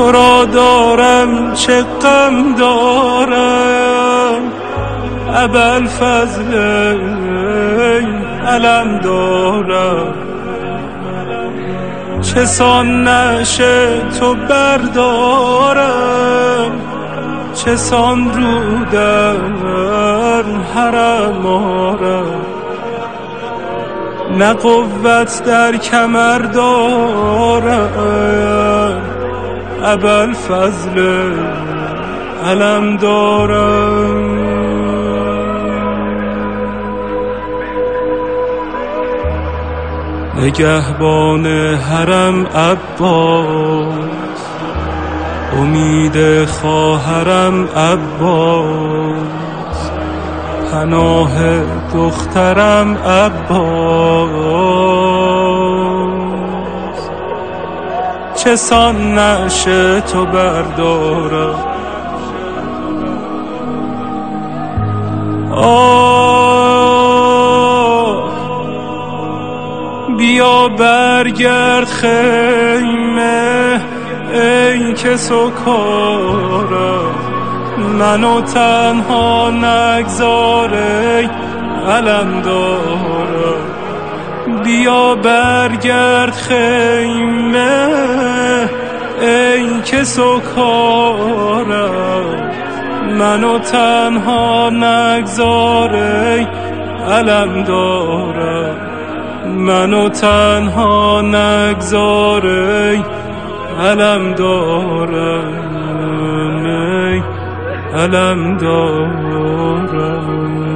تو را دارم چه غم دارم، ابوالفضل علم دارم. چه سان نشه تو بردارم، چه سان رو در حرم آرم. نه قوت در کمر دارم، ابوالفضل علم دارم. نگهبان حرم عباس، امید خواهرم عباس، پناه دخترم عباس. چه سان نشه تو بردارم، بیا برگرد خیمه ای که سکارم، منو تنها نگذار ای علم دارم. بیا برگرد خیمه ای که سکارم، منو تنها نگذار ای علم دارم. منو تنها نگذار ای علم دارم، ای علم دارم.